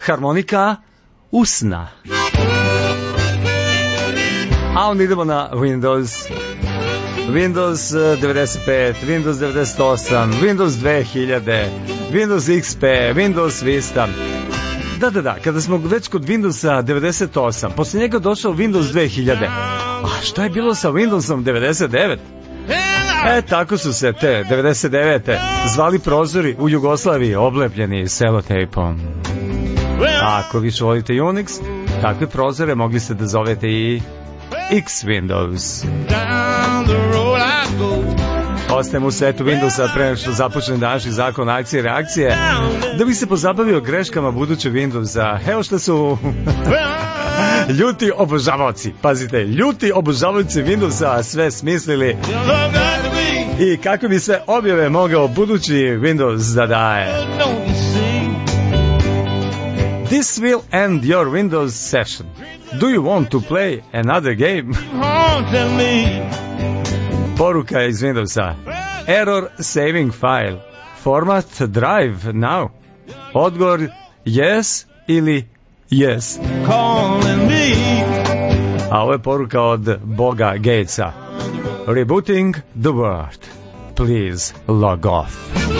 harmonika usna. A onda idemo na Windows 95, Windows 98, Windows 2000, Windows XP, Windows Vista. Da, kada smo već kod Windowsa 98, posle njega došao Windows 2000. A šta je bilo sa Windowsom 99? Tako su se te 99. zvali prozori u Jugoslaviji oblepljeni selotejpom. A ako više volite Unix, takve prozore mogli ste da zovete i X Windows. Ostajemo u svetu Windowsa pre nego što započne današnji zakon akcije i reakcije, da bi se pozabavio greškama budućeg Windowsa. Evo što su ljuti obožavaoci, pazite, ljuti obožavaoci Windowsa sve smislili i kako bi sve objave mogao budući Windows da daje. This will end your Windows session. Do you want to play another game? Poruka iz Windowsa. Error saving file. Format drive now. Odgovor yes ili yes. A ovo je poruka od Boga Gatesa. Rebooting the world. Please log off.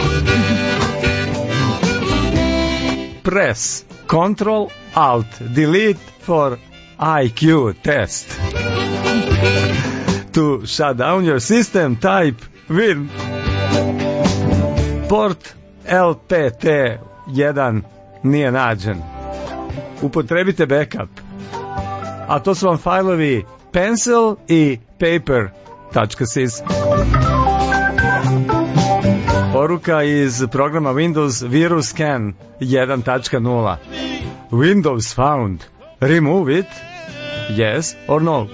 Press Ctrl Alt Delete for IQ test. To shut down your system, type win. Port LPT1 nije nađen. Upotrebite backup. A to su vam fajlovi pencil i paper.sys. Poruka iz programa Windows Virus Scan 1.0. Windows found. Remove it. Yes or no?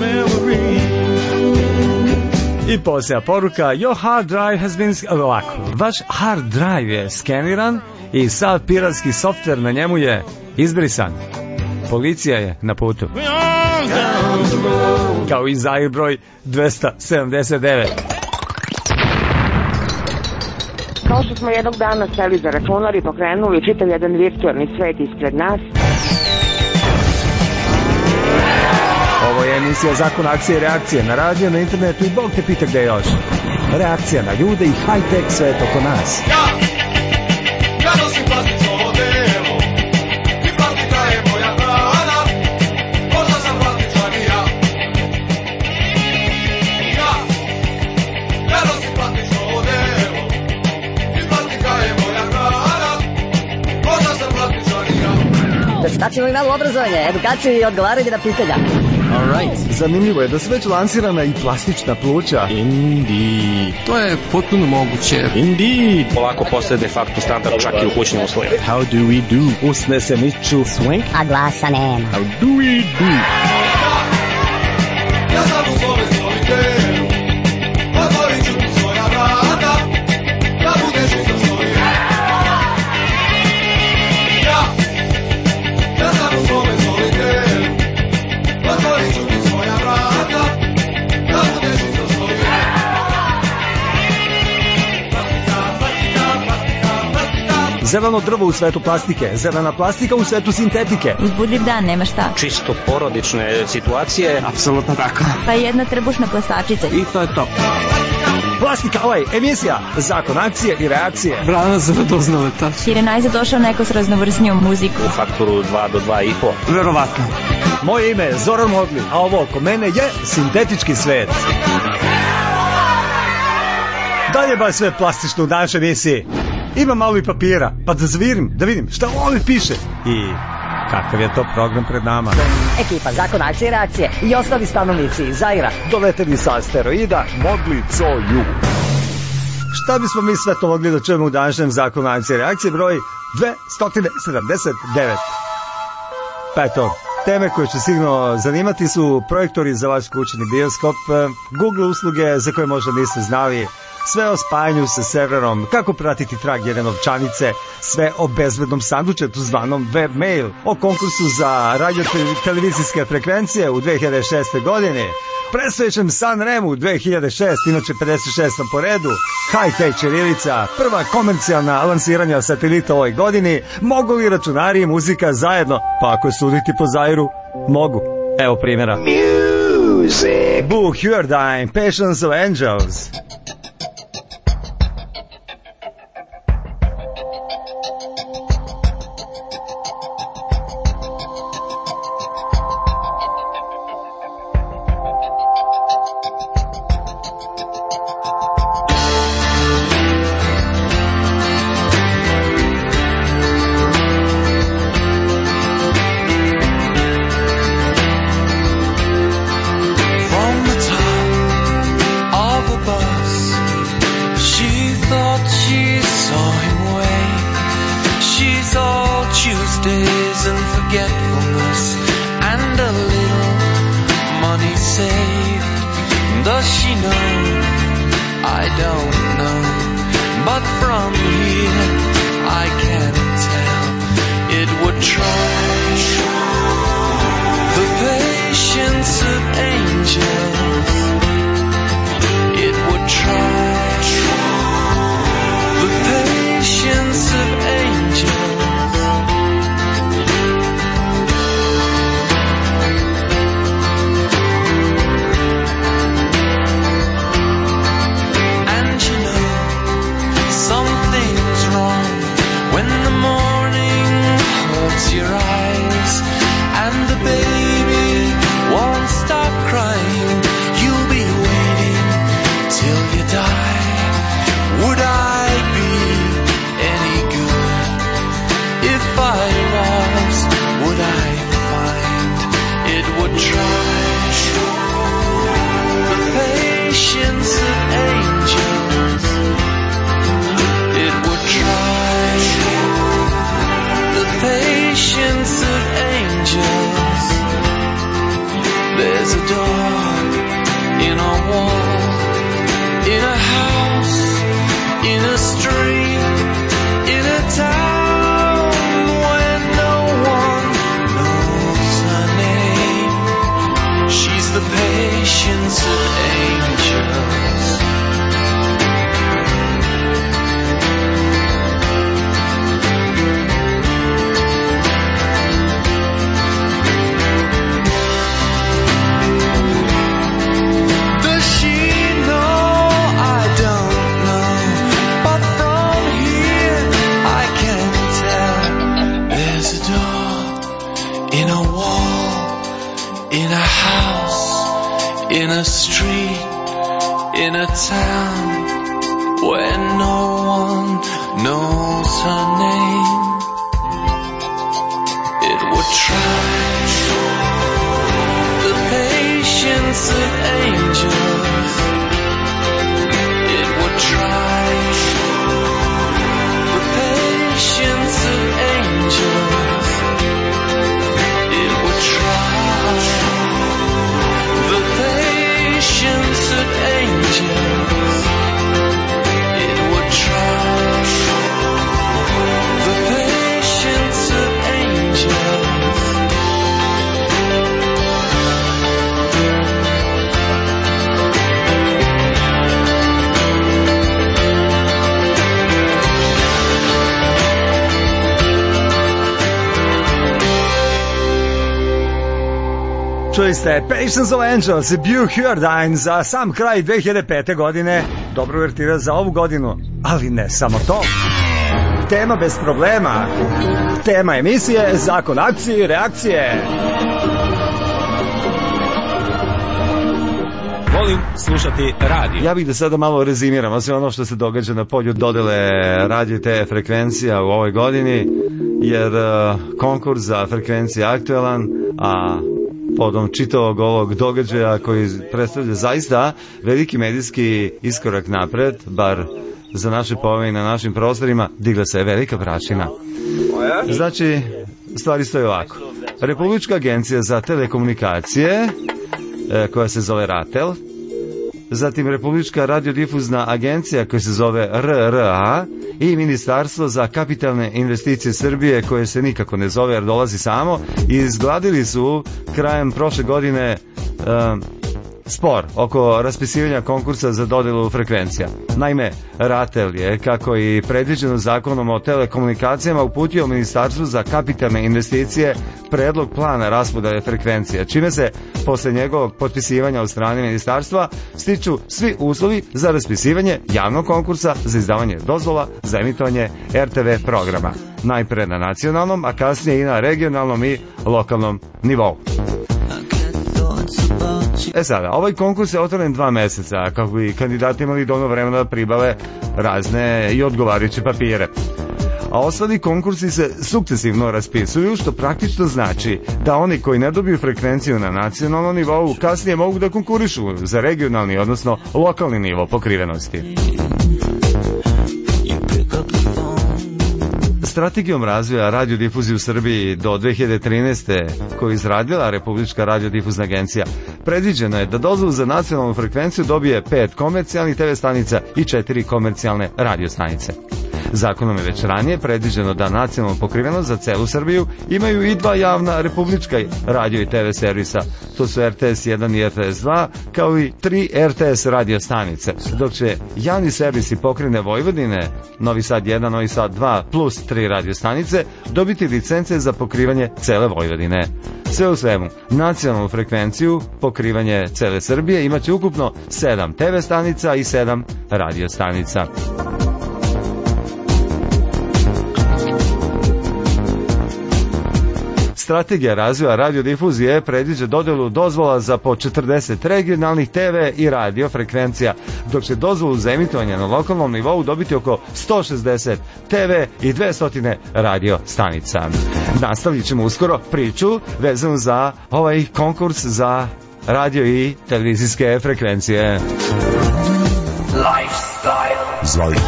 I posljednja poruka. Your hard drive has been... Ovako, vaš hard drive je skeniran i sav piratski softver na njemu je izbrisan. Policija je na putu. Kao i Zair broj 279. Kao što smo jednog dana seli za računar i pokrenuli čitav jedan virtualni svet ispred nas. Ovo je emisija Zakon akcije i reakcije na radiju, na internetu i Bog te pita gde još. Reakcija na ljude i high-tech svet oko nas. Ja nosim plastično odelo i plastika je moja hrana. Možda sam plastičan i ja. Ja nosim plastično odelo i plastika je moja hrana. Možda sam plastičan i ja. Preskačemo i malo obrazovanje, edukaciju i odgovaranje na pitanja. Alright, zanimljivo je da su već lansirana i plastična pluća. Indeed. To je potpuno moguće. Indeed. Polako postaje de facto standard čak i u kućnim uslovima. How do we do? Usne se miču swing, A glasa nema. How do we do? Ja sam u svome solitelu, otvorit ću ti svoja vrata, da budeš isto što i ja. Ja sam u svome solitelu, otvorit ću ti svoja vrata, da budeš isto što i ja. zeleno drvo u svetu plastike, zelena plastika u svetu sintetike. Uzbudljiv dan, nema šta. Čisto porodične situacije. Apsolutno tako. Pa jedna trbušna plastačica. I to je to. Plastika, emisija Zakon akcije i reakcije. Brana za radoznaleta. Hirenajza došao neko s raznovrsnijom muziku. U faktoru 2 do 2,5. Verovatno. Moje ime je Zoran Modli, a ovo oko mene je sintetički svet. Dalje ba sve plastično u našoj emisiji. Ima malo i papira, pa da zavirim, da vidim šta ovdje piše. I kakav je to program pred nama. Ekipa Zakon akcije i reakcije i ostali stanovnici Zaira doleteli sa asteroida Modli Coju. Šta bismo mi sve to mogli da čujemo u današnjem Zakonu akcije i reakcije broj 279. Pa eto, teme koje će sigurno zanimati su projektori za vaš kućni bioskop, Google usluge za koje možda niste znali, sve o spajanju sa serverom, kako pratiti trag jedne novčanice, sve o bezbednom sandučetu zvanom webmail, o konkursu za radio-televizijske frekvencije u 2006. godini, predstojećem San Remu 2006, inače 56. po redu, high-tech ćirilica, prva komercijalna lansiranja satelita u ovoj godini, mogu li računari i muzika zajedno? Pa ako je suditi po Zairu, mogu. Evo primjera. Music. Boo Hyrdine, Patience of Angels. Čuli ste Patience of Angels i Boo Hyrdine za sam kraj 2005. godine. Dobro uvertira za ovu godinu, ali ne samo to. Tema bez problema. Tema emisije Zakon akcije i reakcije. Volim slušati radio. Ja bih da sada malo rezimiram sve ono što se događa na polju dodele radio te frekvencija u ovoj godini, jer konkurs za frekvencije je aktualan, a podom čitavog ovog događaja koji predstavlja zaista veliki medijski iskorak napred, bar za naše pojave na našim prostorima, digla se je velika prašina. Znači, stvari stoje ovako. Republička agencija za telekomunikacije, koja se zove RATEL, zatim Republička radiodifuzna agencija koja se zove RRA i Ministarstvo za kapitalne investicije Srbije koje se nikako ne zove jer dolazi samo, izgladili su krajem prošle godine spor oko raspisivanja konkursa za dodelu frekvencija. Naime, RATEL je, kako i predviđeno zakonom o telekomunikacijama, uputio Ministarstvu za kapitalne investicije predlog plana raspodele frekvencija, čime se posle njegovog potpisivanja od strane Ministarstva stiču svi uslovi za raspisivanje javnog konkursa za izdavanje dozvola za emitovanje RTV programa. Najpre na nacionalnom, a kasnije i na regionalnom i lokalnom nivou. Sada, ovaj konkurs je otvoren 2 meseca, kako bi kandidati imali dovoljno vremena da pribave razne i odgovarajuće papire. A ostali konkursi se sukcesivno raspisuju, što praktično znači da oni koji ne dobiju frekvenciju na nacionalnom nivou kasnije mogu da konkurišu za regionalni, odnosno lokalni nivo pokrivenosti. Strategijom razvoja radiodifuzije u Srbiji do 2013. koju je izradila Republička radiodifuzna agencija, predviđeno je da dozvolu za nacionalnu frekvenciju dobije 5 komercijalnih TV stanica i 4 komercijalne radio stanice. Zakonom je već ranije predviđeno da nacionalnu pokrivenost za celu Srbiju imaju i 2 javna republička radio i TV servisa. To su RTS 1 i RTS 2, kao i 3 RTS radio stanice, dok će javni servisi pokrivene Vojvodine, Novi Sad 1, Novi Sad 2 plus 3 radio stanice dobiti licence za pokrivanje cele Vojvodine. Sve u svemu, nacionalnu frekvenciju, pokrivanje cele Srbije imaće ukupno 7 TV stanica i 7 radio stanica. Strategija razvoja radiodifuzije predviđa dodelu dozvola za po 40 regionalnih TV i radio frekvencija, dok će dozvolu za emitovanje na lokalnom nivou dobiti oko 160 TV i 200 radio stanica. Nastavit ćemo uskoro priču vezanu za ovaj konkurs za radio i televizijske frekvencije. Lifestyle.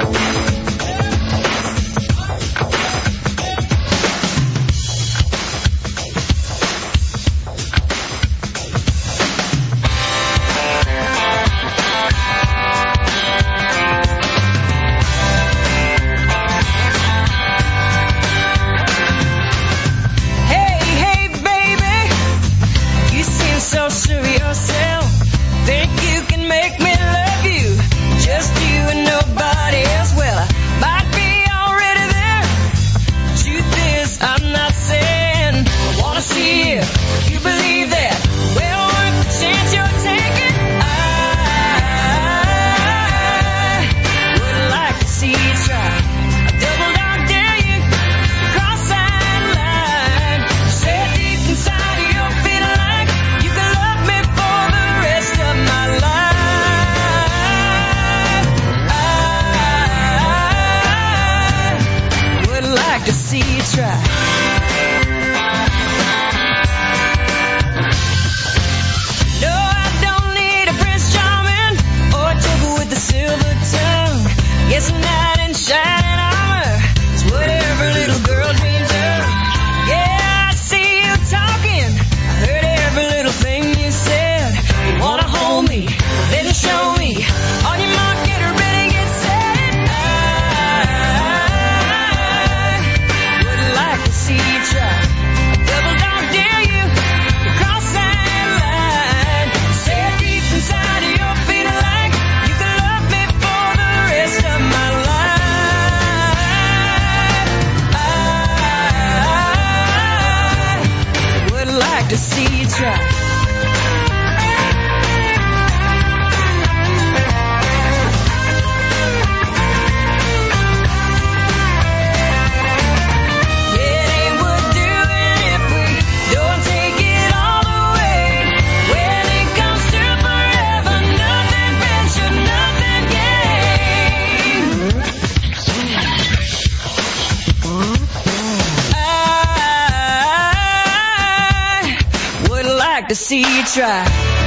To see you try.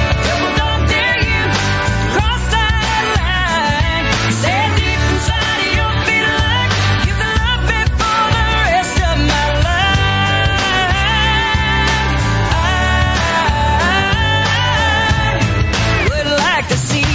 Don't dare you cross that line. Say deep inside of your feet like you can love me for the rest of my life. I would like to see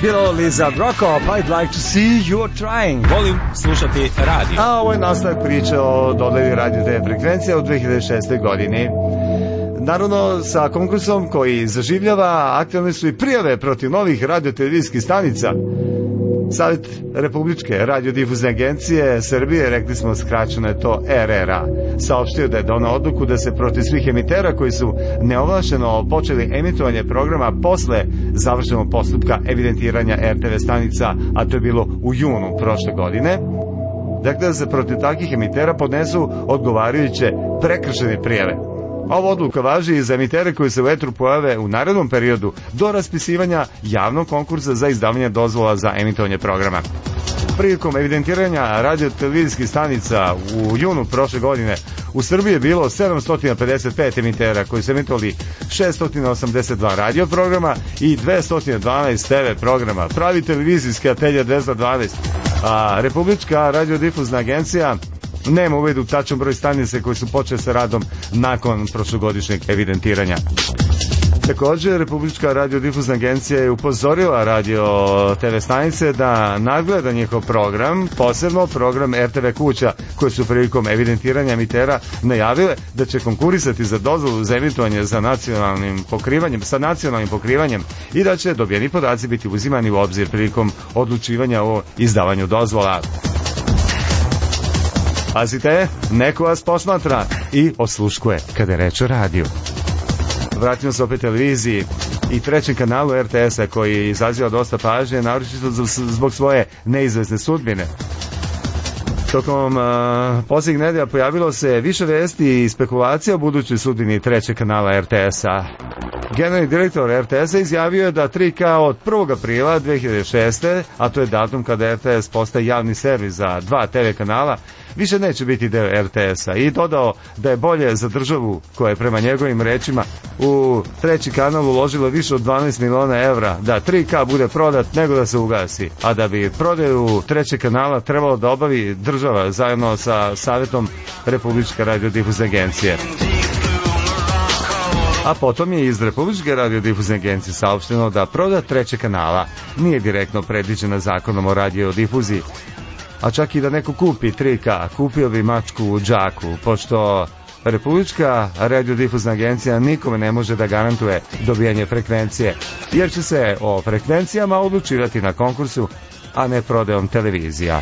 bilo Liza Brocco, I'd like to see you are trying. Volim slušati radio. A ovo je nastavak priče o dodeli radio TV frekvencija u 2006. godini. Naravno, sa konkursom koji zaživljava, aktualne su i prijave protiv novih radio-televizijskih stanica. Savjet Republičke radiodifuzne agencije Srbije, rekli smo skraćeno je to RRA, saopštio da je donao odluku da se protiv svih emitera koji su neovlašeno počeli emitovanje programa posle završenog postupka evidentiranja RTV stanica, a to je bilo u junu prošle godine, dakle da se protiv takvih emitera podnesu odgovarajuće prekršene prijave. Ova odluka važi i za emitere koji se u etru pojave u narednom periodu do raspisivanja javnog konkursa za izdavanje dozvola za emitovanje programa. Prilikom evidentiranja radio-televizijskih stanica u junu prošle godine u Srbiji je bilo 755 emitera koji su emitovali 682 radio programa i 212 TV programa. Pravi televizijski atelje 212, a Republička radiodifuzna agencija nema uvid u tačan broj stanice koji su počeli sa radom nakon prošlogodišnjeg evidentiranja. Također, Republička radiodifuzna agencija je upozorila radio TV stanice da nadgleda njihov program, posebno program RTV kuća, koji su prilikom evidentiranja emitera najavile da će konkurisati za dozvolu za emitovanje sa nacionalnim pokrivanjem i da će dobijeni podaci biti uzimani u obzir prilikom odlučivanja o izdavanju dozvola. Pazite, neko vas posmatra i osluškuje kada je reč o radiju. Vratimo se opet televiziji i trećem kanalu RTS-a koji izaziva dosta pažnje, naročito zbog svoje neizvesne sudbine. Tokom posljednjih nedelja pojavilo se više vesti i spekulacija o budućoj sudbini trećeg kanala RTS-a. Generalni direktor RTS-a izjavio je da 3K od 1. aprila 2006. a to je datum kada RTS postaje javni servis za 2 TV kanala, više neće biti deo RTS-a i dodao da je bolje za državu koja je prema njegovim rečima u treći kanal uložila više od 12 miliona evra da 3K bude prodat nego da se ugasi, a da bi prodaju trećeg kanala trebalo da obavi država zajedno sa Savjetom Republičke radiodifuzne agencije. A potom je iz Republičke radiodifuzne agencije saopšteno da prodat trećeg kanala nije direktno predviđena zakonom o radiodifuziji, a čak i da neko kupi 3K, kupio bi mačku u džaku, pošto Republička radiodifuzna agencija nikome ne može da garantuje dobijanje frekvencije, jer će se o frekvencijama odlučivati na konkursu, a ne prodajom televizija.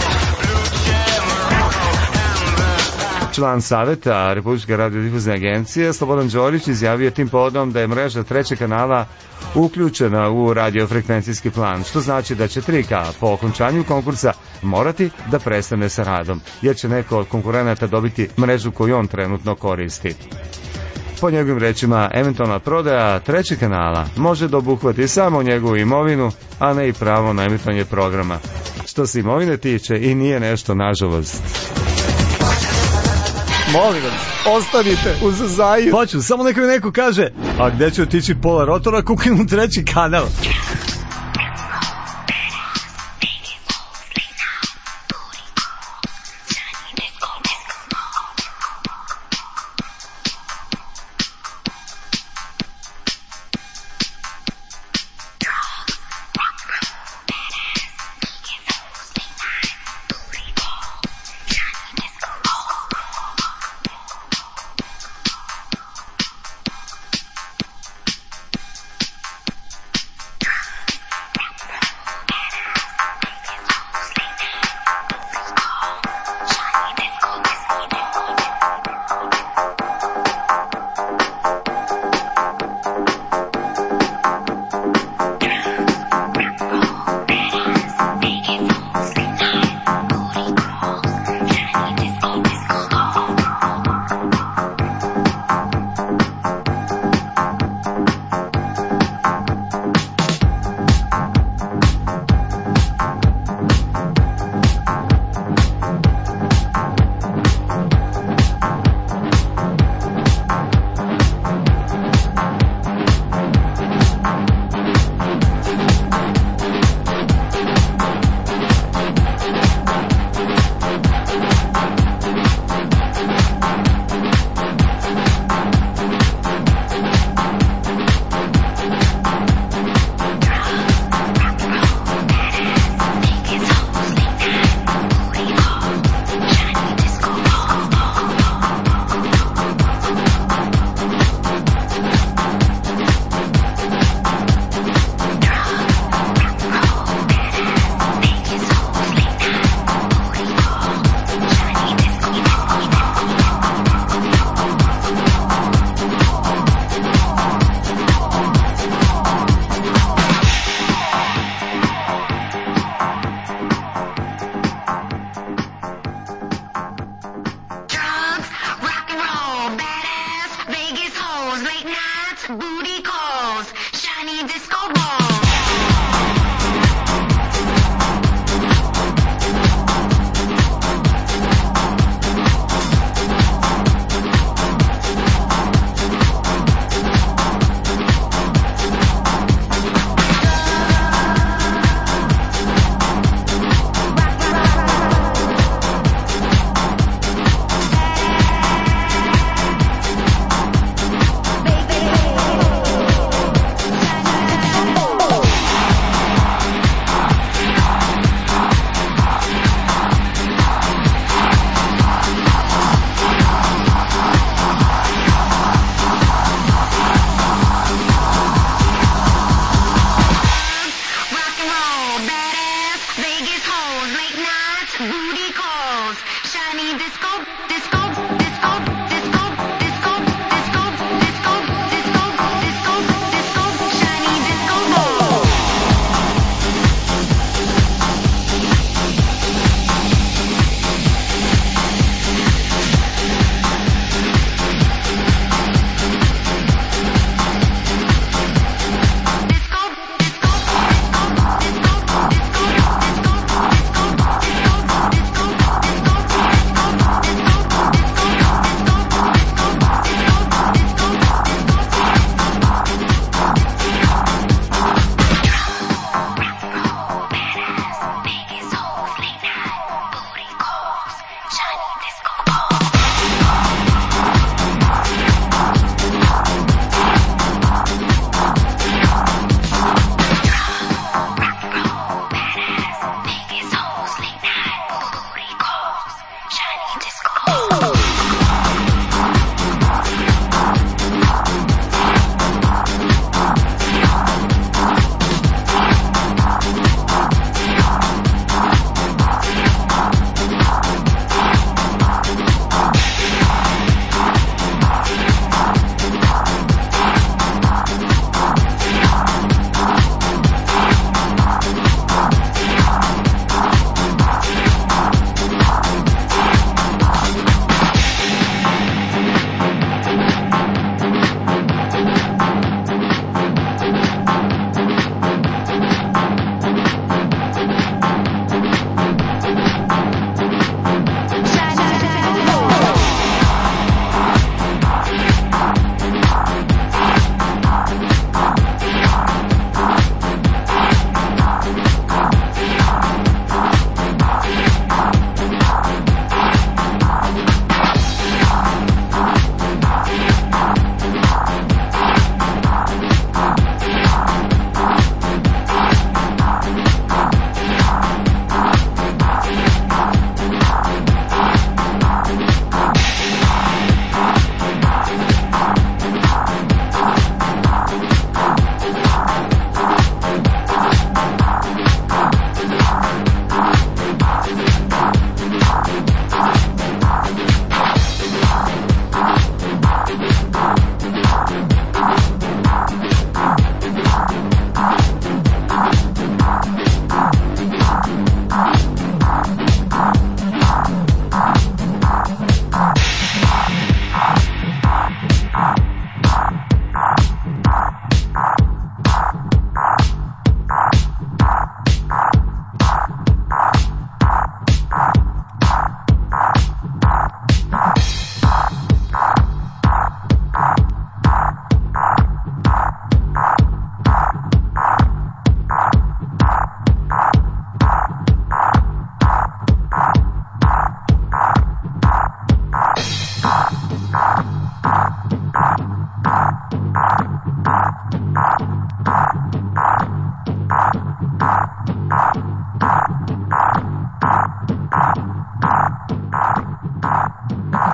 Član Saveta Republičke radiodifuzne agencije Slobodan Đorić izjavio tim povodom da je mreža trećeg kanala uključena u radiofrekvencijski plan, što znači da će 3K po okončanju konkursa morati da prestane sa radom, jer će neko od konkurenata dobiti mrežu koju on trenutno koristi. Po njegovim rečima, eventualna prodaja trećeg kanala može da obuhvati samo njegovu imovinu, a ne i pravo na emitovanje programa. Što se imovine tiče i nije nešto, nažalost. Molim vas, ostanite uz zaju. Hoću, samo neko kaže, a gde ću otići pola rotora, kukinu treći kanal.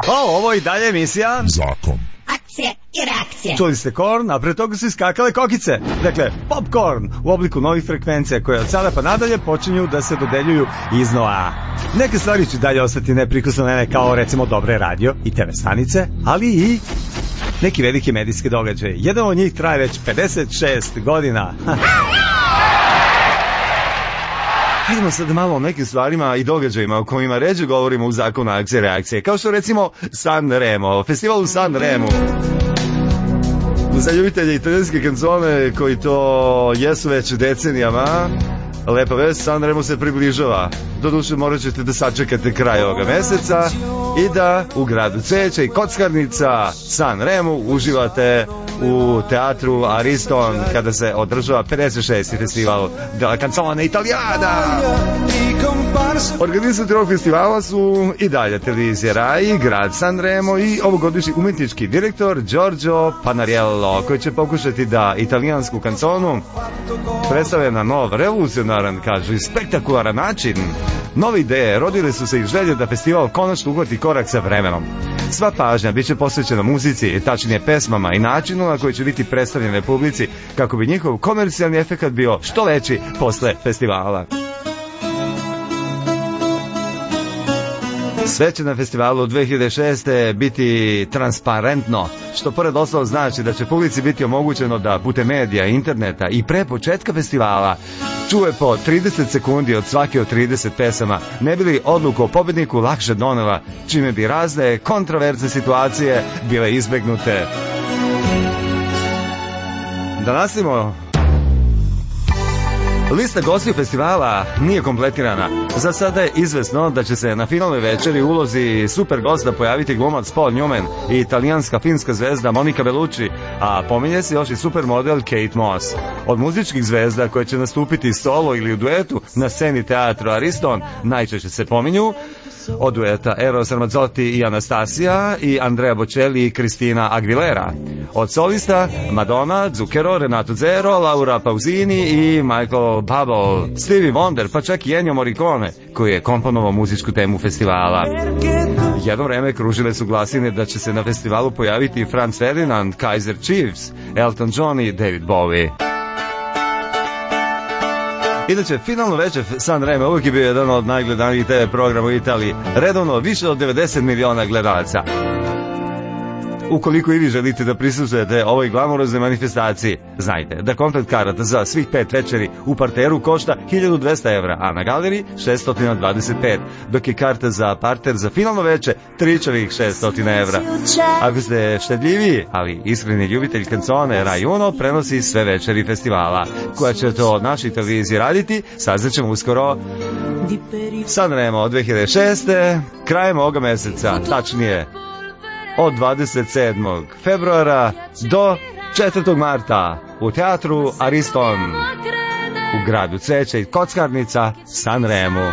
Ovo i dalje emisija Zakon. Akcija i reakcija. Čuli ste Korn, a pre toga su iskakale kokice. Dakle, popcorn u obliku novih frekvencija koje od sada pa nadalje počinju da se dodeljuju iznova. Neke stvari će dalje ostati neprikosnovene kao recimo dobre radio i TV stanice, ali i neki veliki medijski događaj. Jedan od njih traje već 56 godina. Hajdemo sad malo o nekim stvarima i događajima o kojima ređe govorimo u zakonu akcije i reakcije. Kao što recimo San Remo, festival u San Remu. Za ljubitelje italijanske kancone koji to jesu već decenijama, lepa vest, San Remo se približava. Doduše morat ćete da sačekate kraj ovoga meseca i da u gradu Cveća i Kockarnica San Remu uživate u teatru Ariston kada se održava 56. festival della canzone italiana. Organizatori ovog festivala su i dalje televizija Rai, grad San Remo i ovogodišnji umetnički direktor Giorgio Panariello, koji će pokušati da italijansku kanconu predstave na nov, revolucionaran, kažu, i spektakularan način. Nove ideje rodile su se iz želje da festival konačno uhvati korak sa vremenom. Sva pažnja bit će posvećena muzici, tačnije pesmama i načinu na koji će biti predstavljene publici kako bi njihov komercijalni efekat bio što veći posle festivala. Sve će na festivalu 2006. biti transparentno, što pored ostalog znači da će publici biti omogućeno da putem medija, interneta i pre početka festivala čuje po 30 sekundi od svake od 30 pesama, ne bi li odluku o pobedniku lakše donela, čime bi razne kontroverzne situacije bile izbegnute. Da nastavimo. Lista gostiju festivala nije kompletirana. Za sada je izvesno da će se na finalnoj večeri u ulozi super gosta pojaviti glumac Paul Newman i italijanska filmska zvezda Monica Bellucci, a pominje se još i supermodel Kate Moss. Od muzičkih zvezda koje će nastupiti solo ili u duetu na sceni teatru Ariston najčešće se pominju od dueta Eros Ramazzotti i Anastasia i Andrea Bocelli i Cristina Aguilera. Od solista Madonna, Zucchero, Renato Zero, Laura Pausini i Michael Bublé, Stevie Wonder, pa čak i Ennio Morricone, koji je komponovao muzičku temu festivala. Jedno vreme kružile su glasine da će se na festivalu pojaviti Franz Ferdinand, Kaiser Chiefs, Elton John i David Bowie. Inače, finalno večer San Remo uvijek je bio jedan od najgledanijih TV programa u Italiji. Redovno više od 90 miliona gledalaca. Ukoliko i vi želite da prisustvujete ovoj glamuroznoj manifestaciji, znajte da komplet karata za svih 5 večeri u parteru košta 1200 evra, a na galeriji 625, dok je karta za parter za finalno veče tričavih 600 evra. Ako ste štedljiviji, ali iskreni ljubitelj kancone, Rai Uno prenosi sve večeri festivala. Koja će to od naših televiziji raditi, saznaćemo uskoro. San Remo od 2006. krajem ovoga meseca, tačnije od 27. februara do 4. marta u teatru Ariston u gradu Cveća i Kockarnica San Remu.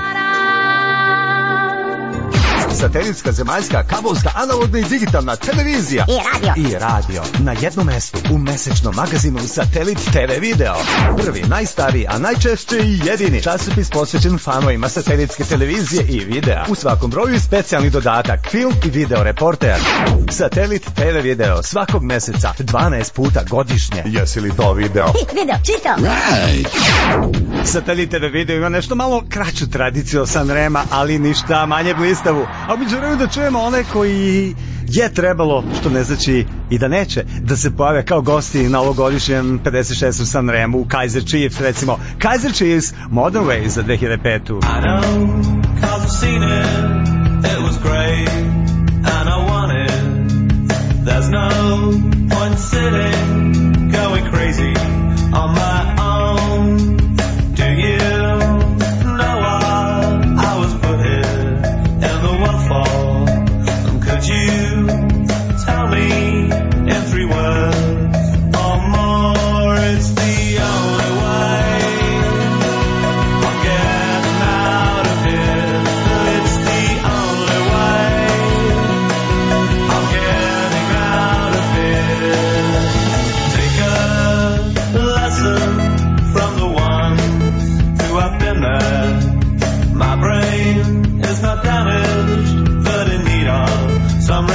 Satelitska, zemaljska, kabelska, analogna i digitalna televizija i radio na jednom mestu u mesečnom magazinu Satelit TV Video. Prvi, najstariji, a najčešće i jedini časopis posvećen fanovima satelitske televizije i videa. U svakom broju specijalni dodatak, film i video reporter. Satelit TV Video svakog meseca 12 puta godišnje. Jesi li to video? Video, čitam. Satelit TV Video ima nešto malo kraću tradiciju od San Rema, ali ništa manje blistavu. A mi želimo da čujemo one koji je trebalo, što ne znači i da neće, da se pojave kao gosti na ovogodišnjem 56. San Remu u Kaiser Chiefs, recimo Kaiser Chiefs Modern Ways za 2005. I know, 'cause I've seen it, it was great, and I want it. There's no point sitting, going crazy on my own. Do you know what I was put here in the world for? Could you tell me in 3 words or more? It's the only way of getting out of here. It's the only way of getting out of here. Take a lesson from the ones who have been there. My brain is not damaged, but in need of some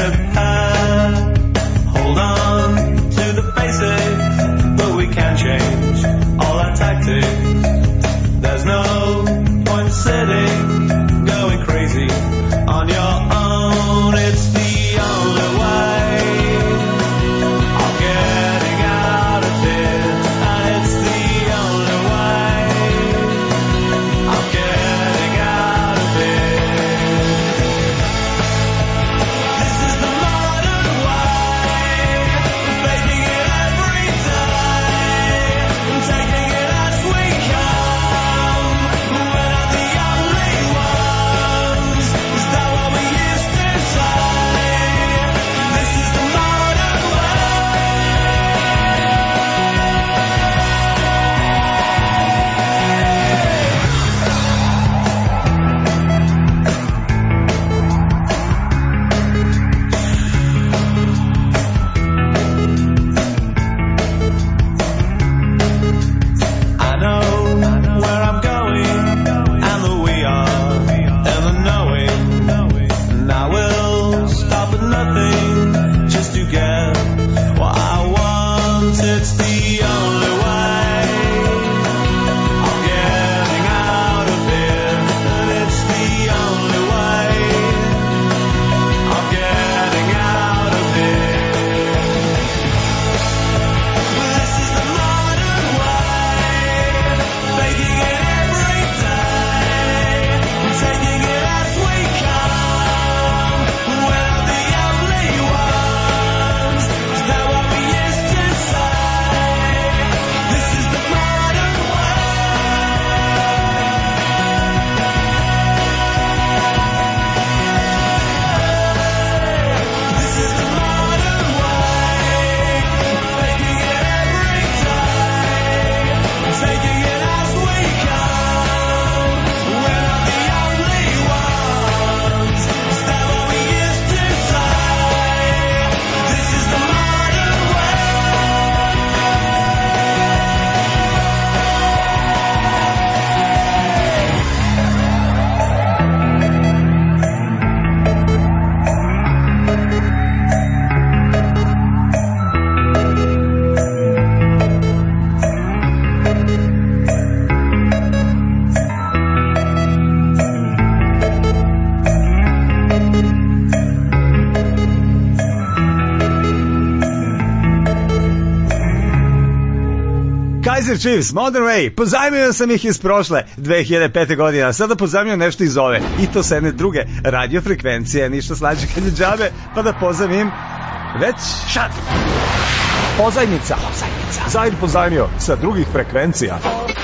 Kaiser Chiefs, Modern Way, pozajmio sam ih iz prošle 2005. godine, a sada pozajmio nešto iz ove, i to sa jedne druge radiofrekvencije, ništa slađe kad je džabe, pa da pozajmim već šat. Pozajmica. Zajr pozajmio sa drugih frekvencija.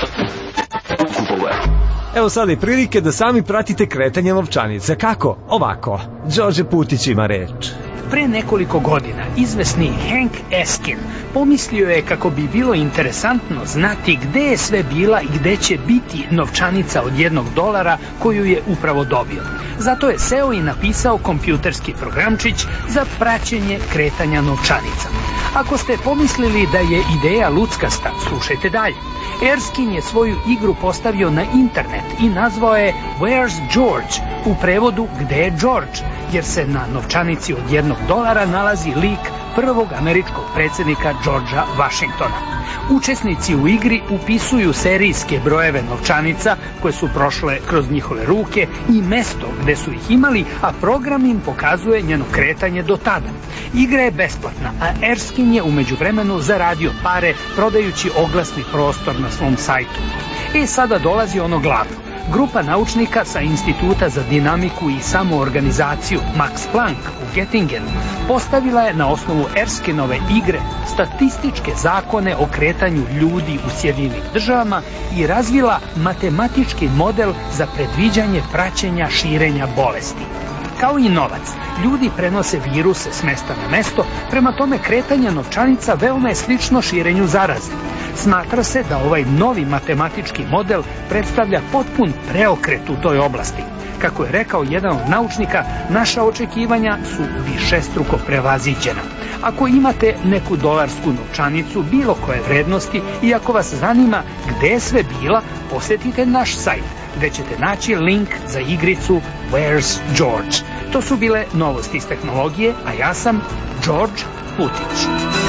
Evo sada i prilike da sami pratite kretanje novčanice. Kako? Ovako. Đorđe Putić ima reč. Pre nekoliko godina izvesni Hank Eskin pomislio je kako bi bilo interesantno znati gde je sve bila i gde će biti novčanica od $1 koju je upravo dobio. Zato je seo i napisao kompjuterski programčić za praćenje kretanja novčanica. Ako ste pomislili da je ideja luckasta, slušajte dalje. Erskine je svoju igru postavio na internet i nazvao je Where's George, u prevodu Gde je George, jer se na novčanici od $1 nalazi lik prvog američkog predsjednika Georgea Washingtona. Učesnici u igri upisuju serijske brojeve novčanica koje su prošle kroz njihove ruke i mesto gde su ih imali, a program im pokazuje njeno kretanje do tada. Igra je besplatna, a Erskine je u međuvremenu zaradio pare prodajući oglasni prostor na svom sajtu. Sada dolazi ono glavno. Grupa naučnika sa Instituta za dinamiku i samoorganizaciju Max Planck u Göttingenu postavila je na osnovu Erskinove igre statističke zakone o kretanju ljudi u Sjedinjenim Državama i razvila matematički model za predviđanje praćenja širenja bolesti. Kao i novac, ljudi prenose viruse s mesta na mesto, prema tome kretanje novčanica veoma je slično širenju zaraze. Smatra se da ovaj novi matematički model predstavlja potpun preokret u toj oblasti. Kako je rekao jedan od naučnika, naša očekivanja su višestruko prevaziđena. Ako imate neku dolarsku novčanicu bilo koje vrednosti i ako vas zanima gde je sve bila, posjetite naš sajt, gde ćete naći link za igricu Where's George. To su bile novosti iz tehnologije, a ja sam Đorđe Putić.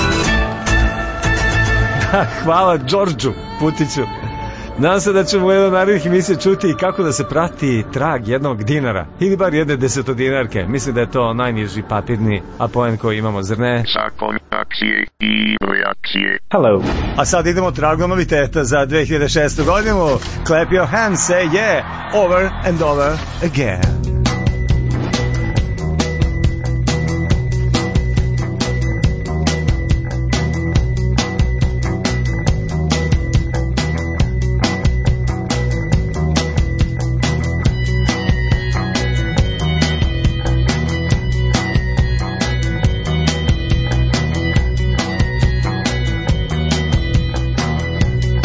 Hvala Đorđu Putiću. Nadam se da ćemo u jednoj narednih emisija čuti kako da se prati trag $1 ili bar jedne desetodinarke. Mislim da je to najniži papirni apoen koji imamo, zar ne? Zakon akcije i reakcije. Hello. A sad idemo tragom noviteta za 2006. godinu. Clap your hands, say yeah, over and over again.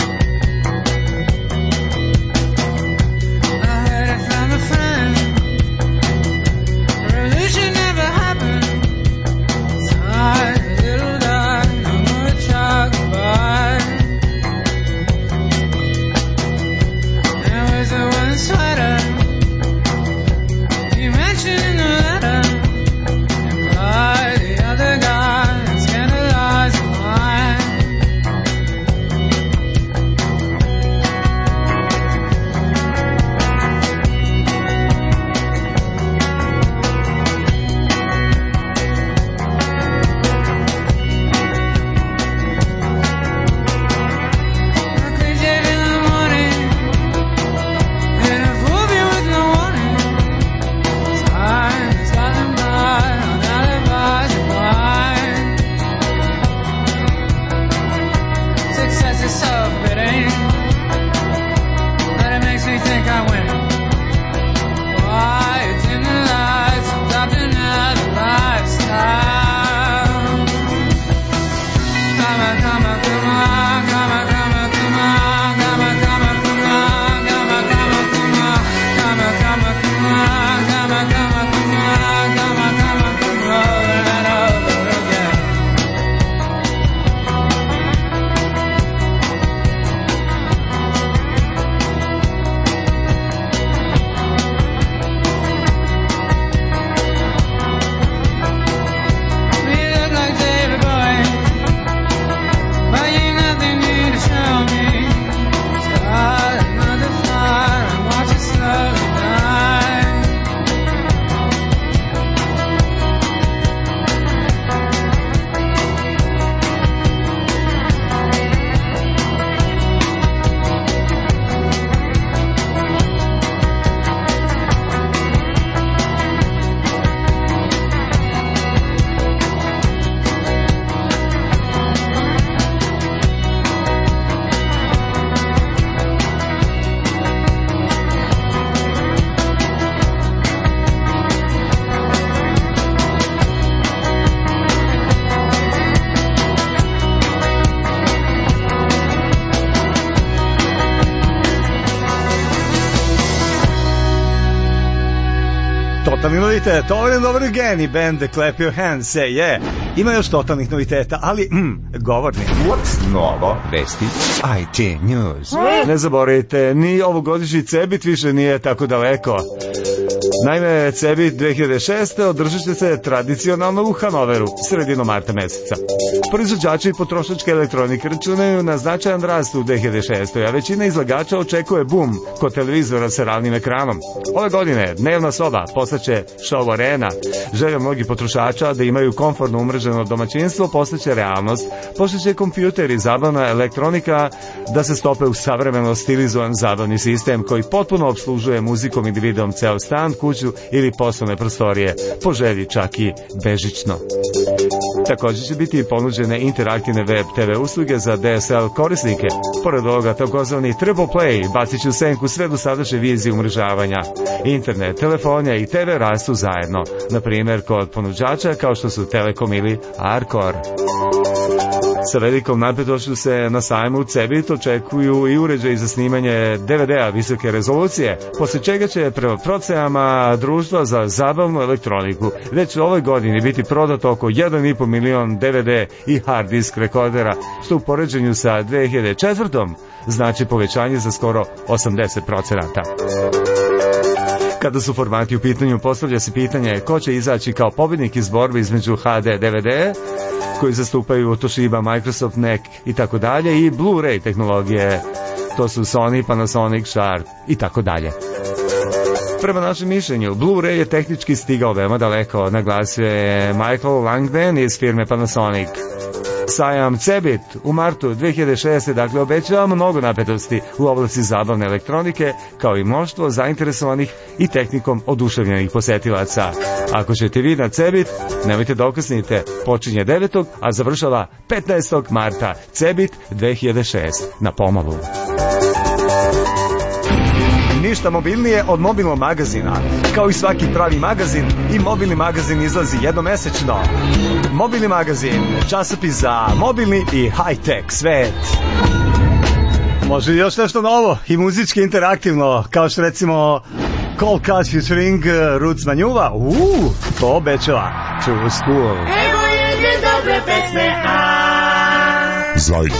I heard it from a friend. totalni novitet, ovo je dobar geni band The Clap Your Hands, ima još totalnih noviteta, ali govorni. What's novo? Vesti IT News. Ne zaboravite, ni ovogodišnji Cebit više nije tako daleko. Naime, Cebit 2006. održat će se tradicionalno u Hanoveru, sredinom marta meseca. Proizvođači i potrošačke elektronike računaju na značajan rast u 2006. a većina izlagača očekuje boom kod televizora sa ravnim ekranom. Ove godine dnevna soba postaće show arena. Želja mnogih potrošača da imaju komfortno umreženo domaćinstvo postaće realnost, pošto će kompjuter i zabavna elektronika da se stope u savremeno stilizovan zabavni sistem koji potpuno opslužuje muzikom i videom ceo stan, kuću ili poslovne prostorije, po želji čak i bežično. Također će biti ponuđene interaktivne web TV usluge za DSL korisnike. Pored ovoga, takozvani Triple Play bacit će u senku sve dosadašnje vizije umrežavanja. Internet, telefonija i TV rastu zajedno, na primjer kod ponuđača kao što su Telekom ili Arcor. Sa velikom napetošću se na sajmu Cebit očekuju i uređaji za snimanje DVD-a visoke rezolucije, poslije čega će prema procenama društva za zabavnu elektroniku već u ovoj godini biti prodato oko 1,5 milion DVD i hard disk rekordera, što u poređenju sa 2004. znači povećanje za skoro 80%. Kada su formati u pitanju, postavlja se pitanje ko će izaći kao pobjednik iz borbe između HD DVD, koji zastupaju Toshiba, Microsoft, NEC i tako dalje, i Blu-ray tehnologije. To su Sony, Panasonic, Sharp i tako dalje. Prema našem mišljenju, Blu-ray je tehnički stigao veoma daleko, naglasio je Michael Langdon iz firme Panasonic. Sajam Cebit u martu 2006. dakle obećava mnogo napetosti u oblasti zabavne elektronike, kao i mnoštvo zainteresovanih i tehnikom oduševljenih posetilaca. Ako ćete vi na Cebit, nemojte da okasnite, počinje 9. a završava 15. marta. Cebit 2006 na Pomolu. Ništa mobilnije od mobilnog magazina. Kao i svaki pravi magazin, i mobilni magazin izlazi jednomesečno. Mobilni magazin, časopis za mobilni i high-tech svet. Može još nešto novo i muzički interaktivno, kao što recimo Cold Cut featuring Roots Manjuva. To obećava True School. Evo jedne dobre pesme, Zajedno.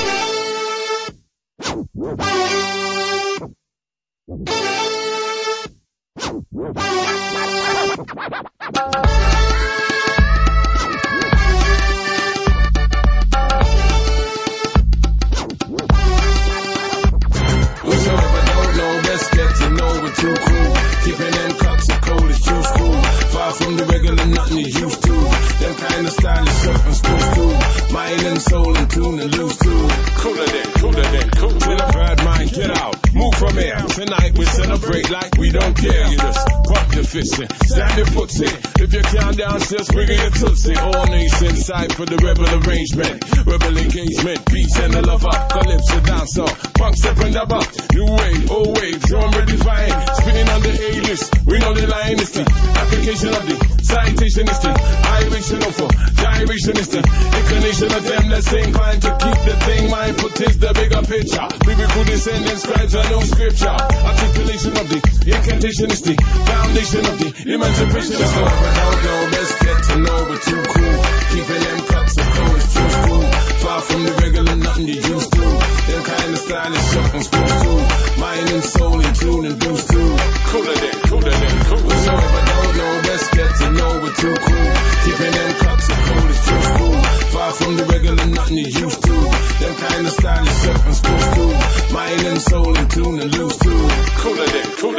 Whosoever don't know, best get to know we're too cool. Keeping them cups of cold is true school. Far from the regular nothing you used to. Them kind of stylish surfing schools too. Mind and soul in tune and loose too. Cooler than cool. With a bad mind, get out. Move from here. Tonight we celebrate like we don't care. You just pump your fist in, stand your foot in. If you can't dance, just bring your tootsie. All nation side for the rebel arrangement. Rebel engagement, beats and the lover. Calypso dancer, punk step and the buck. New wave, old wave, drum redefined. Spinning on the A-list, we know the line is the application of the citation is the iration of for gyration is the inclination of them that same inclined to keep the thing mindful is the bigger picture. Biblical descendants, scribes are no scripture. Articulation of the incantation is the foundation of the emancipation is the without no best get to know we're too cool. Keeping them cuts of cold is too cool. Far from the regular nothing you used to. Them kind of stylish something supposed to. Mind and soul in tune and boost too. Cooler than cool. Whosoever don't know best get to know we're too cool. Keeping them cuts of cold is too cool. Far from the regular nothing you used to. Them kind of stylish something supposed to. Mind and soul in tune and loose too. Cooler than cool.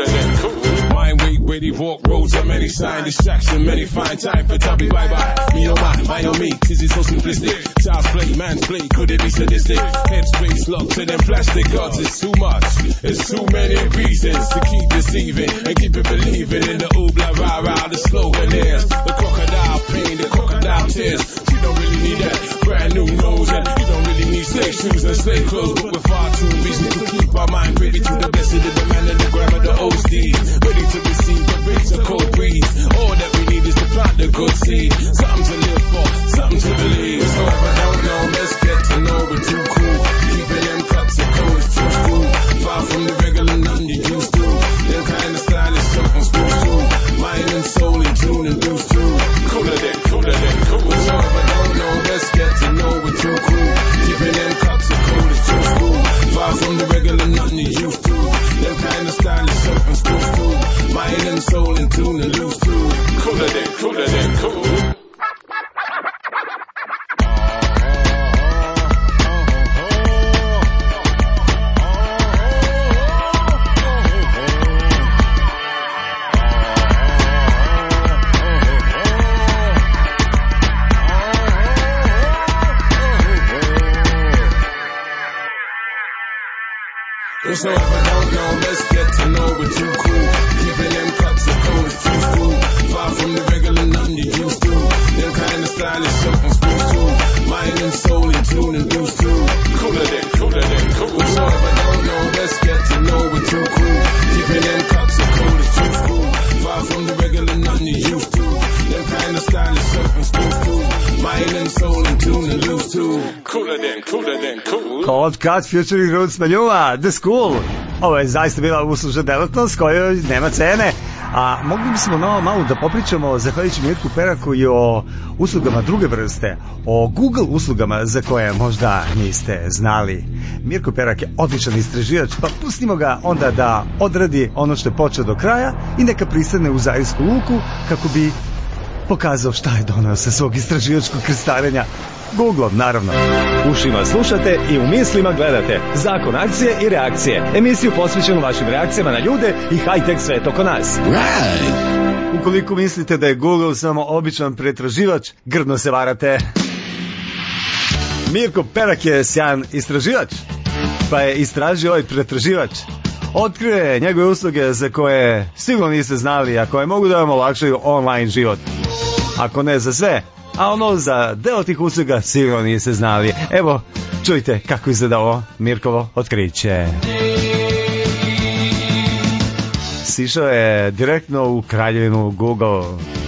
Mind weight, walk roads of many sign distraction, many find time for tabby bye-bye. Me oh my oh me, this is so simplistic. Child's play, man's play, could it be sadistic? Headspace locked to them plastic gods, it's too much. It's too many reasons to keep deceiving and keep it believing in the oobla rah-rah, the slogan is the crocodile pain, the crocodile tears. You don't really need that brand new nose, and you don't really need slave shoes and slave clothes, but we're far too busy to keep our mind ready to the blessed of the man and the grab of the OC, ready to receive the rates of cold breeze. All that we need is to plant the good seed, something to live for, something to believe. So if I don't know, let's get to know we're too cool. Keeping them cups of cold is too cool. Far from the regular nothing you used to. Them kind of stylish something supposed to. Mind and soul in tune. cool. Whosoever don't know, let's get to know we're too cool. Keeping them cuts of cold is too cool. Far from the regular nothing you used to. Them kind of stylish something supposed to. Mind and soul in tune and loose too. Cooler than cool. Whosoever don't know, let's get to know we're too cool. Keeping them cuts of cold is too cool. Far from the regular nothing you used to. Them kind of stylish something supposed to. Mind and soul in tune and loose too. Cooler than cool. Cold Cut featuring Roots Maljuma, The School. Ovo je zaista bila uslužna delatnost kojoj nema cene. A mogli bismo malo da popričamo, zahvaljujući Mirku Peraku, i o uslugama druge vrste, o Google uslugama za koje možda niste znali. Mirko Perak je odličan istraživač, pa pustimo ga onda da odradi ono što je počeo do kraja i neka pristane u Zairsku luku kako bi pokazao šta je donao sa svog istraživačkog krstarenja. Google-om, naravno. Ušima slušate i u mislima gledate Zakon akcije i reakcije. Emisiju posvećenu vašim reakcijama na ljude i high-tech svet oko nas. Right. Ukoliko mislite da je Google samo običan pretraživač, grdno se varate. Mirko Perak je sjajan istraživač, pa je istražio ovaj pretraživač. Otkrio je njegove usluge za koje sigurno niste znali, a koje mogu da vam olakšaju online život. Ako ne za sve, a ono za deo tih usluga sigurno niste znali. Evo, čujte kako izgleda ovo Mirkovo otkriće. Sišao je direktno u kraljevinu Google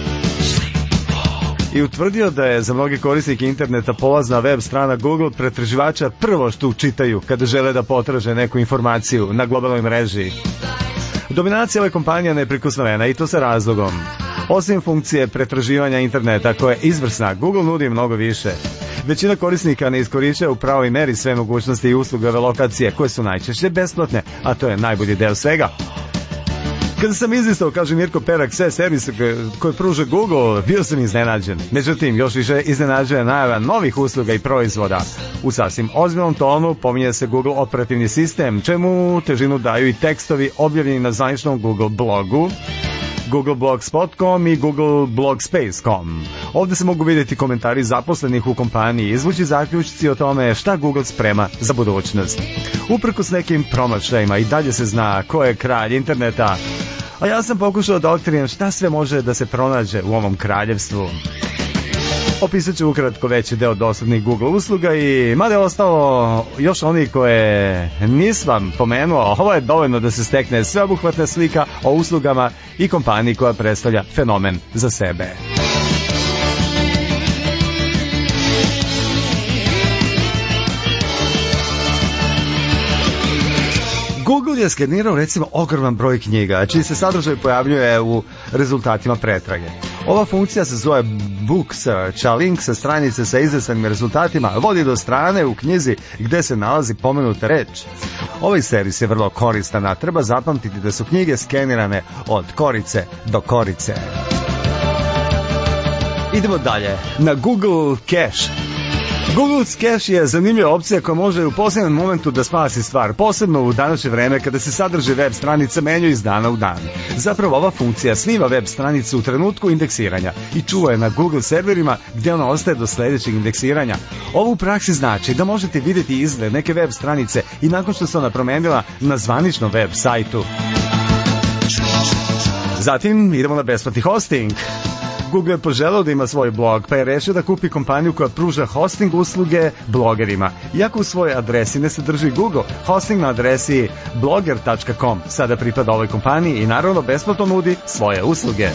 i utvrdio da je za mnogi korisnike interneta polazna web strana Google pretraživača prvo što čitaju kada žele da potraže neku informaciju na globalnoj mreži. Dominacija ove kompanije je neprikosnovena i to sa razlogom. Osim funkcije pretraživanja interneta koja je izvrsna, Google nudi mnogo više. Većina korisnika ne iskorišćava u pravoj meri sve mogućnosti i usluge ove lokacije koje su najčešće besplatne, a to je najbolji deo svega. Kada sam izlistao, kaže Mirko Perak, sve servise koje pruža Google, bio sam iznenađen. Međutim, još više iznenađuje najava novih usluga i proizvoda. U sasvim ozbiljnom tonu pominje se Google operativni sistem, čemu težinu daju i tekstovi objavljeni na zvaničnom Google blogu, googleblogsspot.com i googleblogspace.com. Ovdje se mogu vidjeti komentari zaposlenih u kompaniji i izvući zaključci o tome šta Google sprema za budućnost. Uprkos nekim promašajima i dalje se zna ko je kralj interneta, a ja sam pokušao da otkrijem šta sve može da se pronađe u ovom kraljevstvu. Opisat ću ukratko veći deo dostupnih Google usluga i mada je ostalo još oni koje nisam pomenuo, ovo je dovoljno da se stekne sveobuhvatna slika o uslugama i kompaniji koja predstavlja fenomen za sebe. Google je skenirao recimo ogroman broj knjiga, čiji se sadržaj pojavljuje u rezultatima pretrage. Ova funkcija se zove Book Search, a link sa stranice sa izvesanim rezultatima vodi do strane u knjizi gde se nalazi pomenuta reč. Ovaj servis je vrlo koristan, a treba zapamtiti da su knjige skenirane od korice do korice. Idemo dalje, na Google Cache. Google Cache je zanimljiva opcija koja može u posljednom momentu da spasi stvar, posebno u današnje vreme kada se sadržaj web stranica menjaju iz dana u dan. Zapravo ova funkcija snima web stranicu u trenutku indeksiranja i čuva je na Google serverima gdje ona ostaje do sljedećeg indeksiranja. Ovo u praksi znači da možete vidjeti izgled neke web stranice i nakon što se ona promenila na zvaničnom web sajtu. Zatim idemo na besplatni hosting. Google je poželeo da ima svoj blog, pa je rešio da kupi kompaniju koja pruža hosting usluge blogerima. Iako u svojoj adresi ne sadrži Google, hosting na adresi blogger.com sada pripada ovoj kompaniji i naravno besplatno nudi svoje usluge.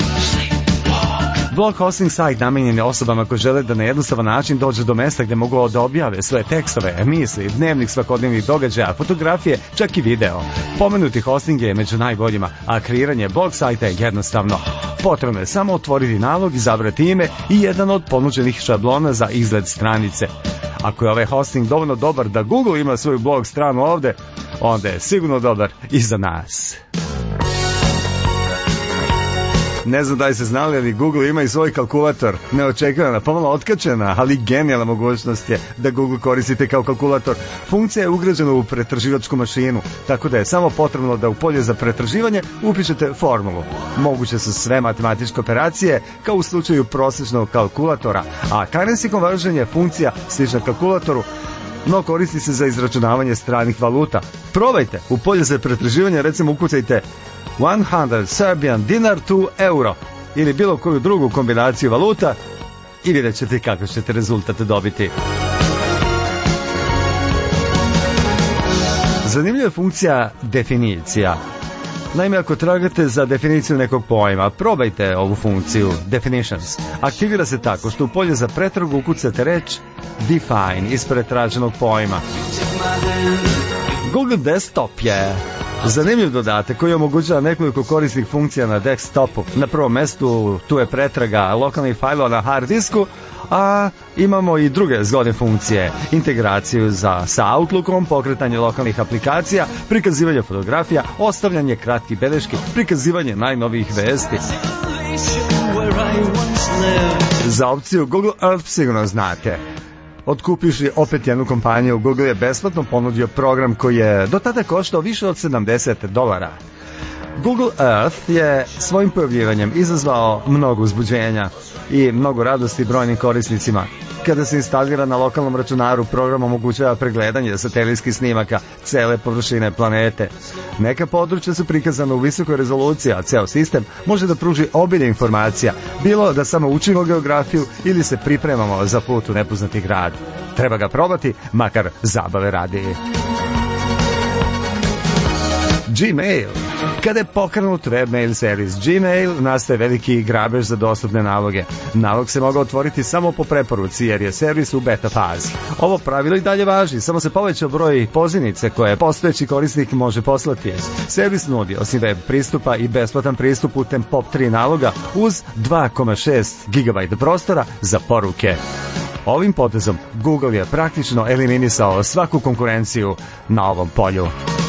Blog hosting sajt namenjen je osobama koji žele da na jednostavan način dođe do mesta gdje mogu da objave svoje tekstove, misli, dnevnik svakodnevnih događaja, fotografije, čak i video. Pomenuti hosting je među najboljima, a kreiranje blog sajta je jednostavno. Potrebno je samo otvoriti nalog, izabrati ime i jedan od ponuđenih šablona za izgled stranice. Ako je ovaj hosting dovoljno dobar da Google ima svoju blog stranu ovdje, onda je sigurno dobar i za nas. Ne znam da li ste znali, ali Google ima i svoj kalkulator. Neočekivana, pomalo otkačena, ali genijalna mogućnost je da Google koristite kao kalkulator. Funkcija je ugrađena u pretraživačku mašinu, tako da je samo potrebno da u polje za pretraživanje upišete formulu. Moguće su sve matematičke operacije, kao u slučaju prosječnog kalkulatora, a currency conversion je funkcija slična kalkulatoru, no koristi se za izračunavanje stranih valuta. Probajte, u polje za pretraživanje recimo ukucajte 100 Serbian dinar to euro ili bilo koju drugu kombinaciju valuta i vidjet ćete kako ćete rezultat dobiti. Zanimljiva je funkcija definicija. Naime, ako tragate za definiciju nekog pojma, probajte ovu funkciju definitions. Aktivira se tako što u polje za pretragu ukucate reč define ispred traženog pojma. Google Desktop je zanimljiv dodatak koji omogućava nekoliko korisnih funkcija na desktopu. Na prvom mestu tu je pretraga lokalnih fajlova na hard disku, a imamo i druge zgodne funkcije. Integraciju sa Outlookom, pokretanje lokalnih aplikacija, prikazivanje fotografija, ostavljanje kratkih beleški, prikazivanje najnovijih vesti. Za opciju Google Earth sigurno znate. Otkupiši opet jednu kompaniju, Google je besplatno ponudio program koji je do tada koštao više od $70. Google Earth je svojim pojavljivanjem izazvao mnogo uzbuđenja i mnogo radosti brojnim korisnicima. Kada se instalira na lokalnom računaru, program omogućava pregledanje satelitskih snimaka cele površine planete. Neka područja su prikazana u visokoj rezoluciji, a ceo sistem može da pruži obilje informacija, bilo da samo učimo geografiju ili se pripremamo za put u nepoznati grad. Treba ga probati, makar zabave radi. Gmail. Kada je pokrenut webmail servis Gmail, nastaje veliki grabež za dostupne naloge. Nalog se mogao otvoriti samo po preporuci jer je servis u beta fazi. Ovo pravilo i dalje važi, samo se povećao broj pozivnice koje postojeći korisnik može poslati. Servis nudi osim web pristupa i besplatan pristup putem POP3 naloga uz 2,6 GB prostora za poruke. Ovim potezom Google je praktično eliminisao svaku konkurenciju na ovom polju.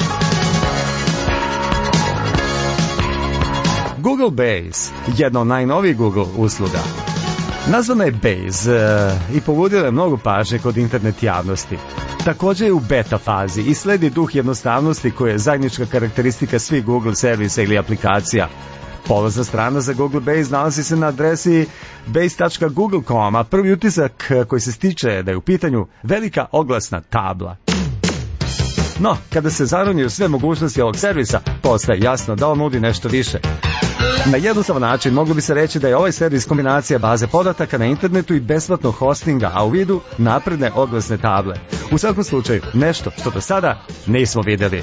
Google Base, jedna od najnovijih Google usluga. Nazvana je Base i pobudila je mnogo pažnje kod internet javnosti. Također je u beta fazi i sledi duh jednostavnosti koja je zajednička karakteristika svih Google servisa ili aplikacija. Polazna strana za Google Base nalazi se na adresi base.google.com, a prvi utisak koji se stiče je da je u pitanju velika oglasna tabla. No, kada se zaronjuju sve mogućnosti ovog servisa, postaje jasno da on nudi nešto više. Na jednostavan način moglo bi se reći da je ovaj servis kombinacija baze podataka na internetu i besplatnog hostinga, a u vidu napredne oglasne table. U svakom slučaju, nešto što do sada nismo vidjeli.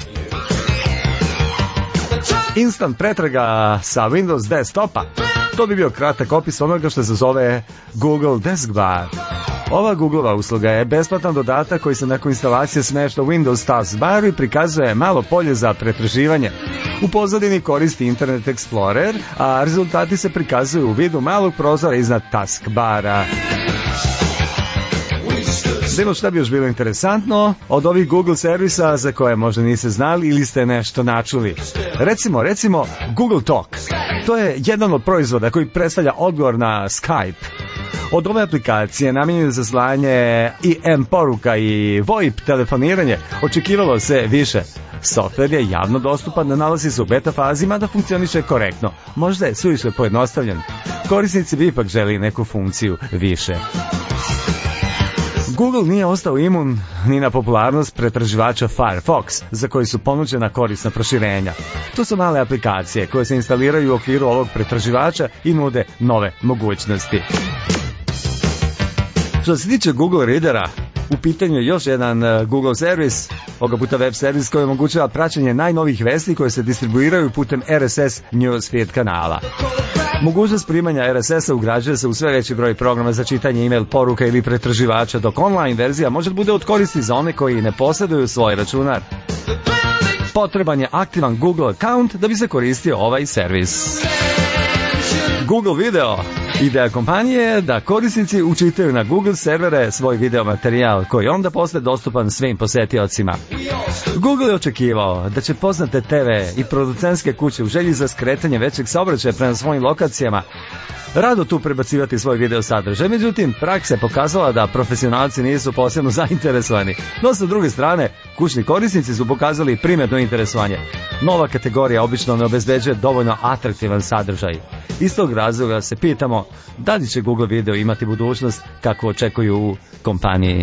Instant pretraga sa Windows desktopa. To bi bio kratak opis onoga što se zove Google Deskbar. Ova Googleova usluga je besplatan dodatak koji se nakon instalacije smešta u Windows taskbaru i prikazuje malo polje za pretraživanje. U pozadini koristi Internet Explorer, a rezultati se prikazuju u vidu malog prozora iznad taskbara. Bilo šta bi još bilo interesantno od ovih Google servisa za koje možda niste znali ili ste nešto načuli. Recimo Google Talk. To je jedan od proizvoda koji predstavlja odgovor na Skype. Od ove aplikacije namijenjene za slanje i poruka i VoIP telefoniranje očekivalo se više. Softver je javno dostupan, nalazi se u beta fazima da funkcioniše korektno. Možda je suviše pojednostavljen. Korisnici bi ipak želi neku funkciju više. Google nije ostao imun ni na popularnost pretraživača Firefox, za koji su ponuđena korisna proširenja. To su male aplikacije koje se instaliraju u okviru ovog pretraživača i nude nove mogućnosti. Što se tiče Google Readera, u pitanju je još jedan Google servis, ovoga puta web servis koji omogućava praćenje najnovijih vesti koje se distribuiraju putem RSS newsfeed kanala. Mogućnost primanja RSS-a ugrađuje se u sve veći broj programa za čitanje e-mail poruka ili pretraživača, dok online verzija može da bude od koristi za one koji ne posjeduju svoj računar. Potreban je aktivan Google account da bi se koristio ovaj servis. Google Video. Ideja kompanije je da korisnici učitaju na Google servere svoj video materijal koji je onda posle dostupan svim posetiocima. Google je očekivao da će poznate TV i producentske kuće u želji za skretanje većeg saobraćaja prema svojim lokacijama rado tu prebacivati svoj video sadržaj, međutim praksa je pokazala da profesionalci nisu posebno zainteresovani. No sa druge strane, kućni korisnici su pokazali primetno interesovanje. Nova kategorija obično ne obezbeđuje dovoljno atraktivan sadržaj. Iz tog razloga se pitamo da li će Google Video imati budućnost kakvu očekuju u kompaniji.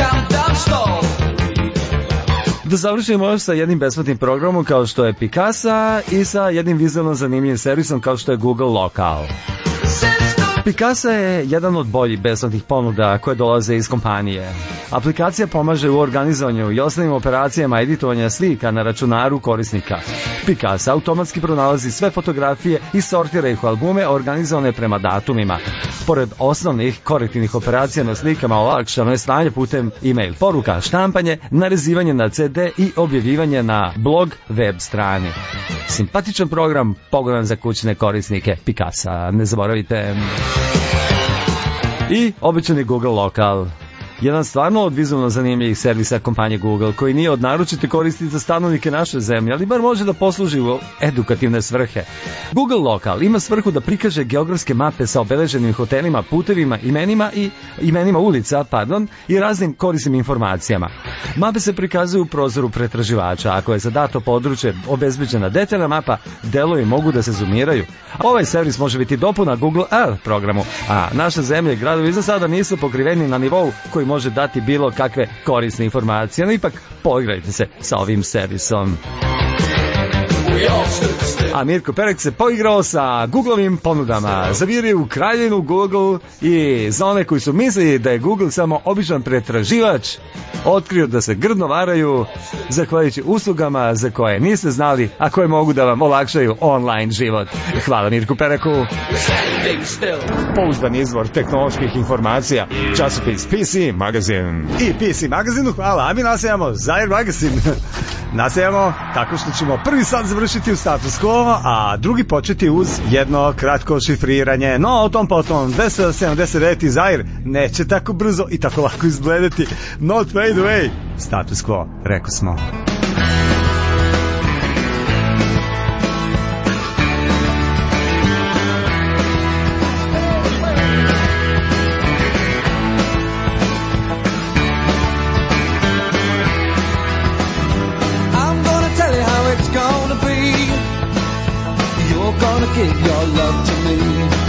Da završimo još sa jednim besplatnim programom kao što je Picasa i sa jednim vizualno zanimljivim servisom kao što je Google Local. Picasa je jedan od boljih besplatnih ponuda koje dolaze iz kompanije. Aplikacija pomaže u organizovanju i ostalim operacijama editovanja slika na računaru korisnika. Picasa automatski pronalazi sve fotografije i sortira ih u albume organizovane prema datumima. Pored osnovnih korektivnih operacija na slikama, olakšano je slanje putem e-mail poruka, štampanje, narezivanje na CD i objavljivanje na blog web strani. Simpatičan program, pogodan za kućne korisnike. Picasa, ne zaboravite. I običani Google Local. Jedan stvarno od vizualno zanimljivih servisa kompanije Google, koji nije od naročite koristi za stanovnike naše zemlje, ali bar može da posluži u edukativne svrhe. Google Local ima svrhu da prikaže geografske mape sa obeleženim hotelima, putevima, imenima ulica, i raznim korisnim informacijama. Mape se prikazuju u prozoru pretraživača. Ako je za dato područje obezbeđena detaljna mapa, delovi mogu da se zoomiraju. Ovaj servis može biti dopuna Google Earth programu, a naše zemlje i gradovi za sada nisu pokriveni na nivou koji može dati bilo kakve korisne informacije, no ipak poigrajte se sa ovim servisom. A Mirko Perek se poigrao sa Googlovim ponudama. Zaviri u kraljevinu Google i za one koji su mislili da je Google samo običan pretraživač, otkrio da se grdno varaju zahvaljujući uslugama za koje niste znali, a koje mogu da vam olakšaju online život. Hvala Mirku Pereku. Pouzdan izvor tehnoloških informacija, časopis PC Magazine. I PC Magazinu hvala, a mi nastavljamo Zair Magazine. Nastavljamo tako što ćemo prvi sat završiti u status quo, a drugi početi uz jedno kratko šifriranje. No, o tom potom, 279. Zair neće tako brzo i tako lako izgledati. Not fade away. Status quo, rekao smo. Give your love to me.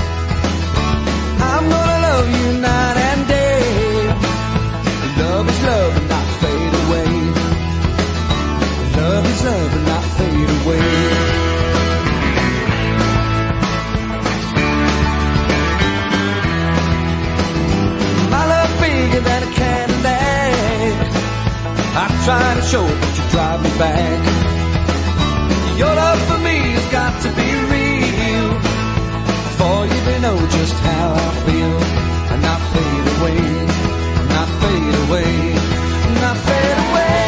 I'm gonna love you night and day. Love is love and not fade away. Love is love and not fade away. My love bigger than a Cadillac. I try to show it, but you drive me back. Your love for me has got to be real, for you to know just how I feel. And not fade away, not fade away, not fade away.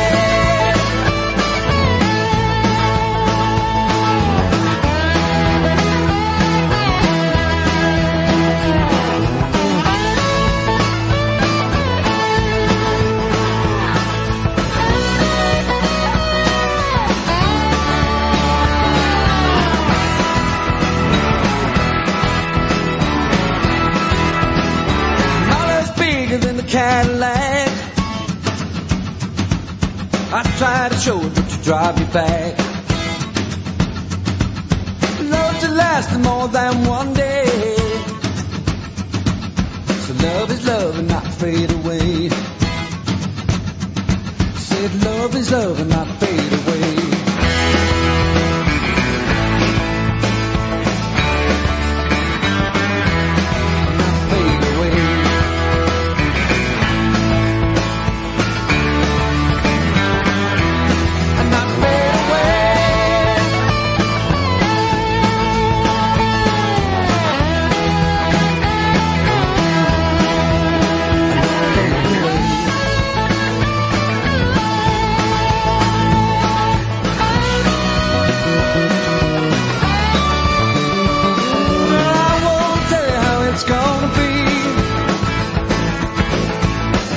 Cadillac. I try to show it, but you drive me back. Love to last more than one day. So love is love and not fade away. Said love is love and not fade away.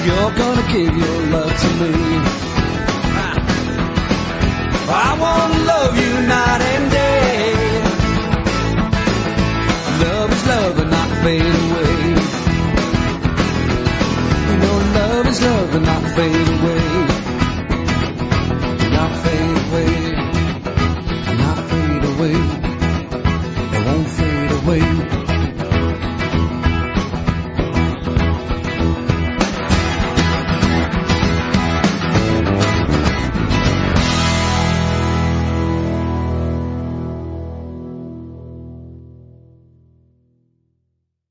you're gonna give your love to me. I wanna love you night and day. Love is love and not fade away. You know love is love and not fade away.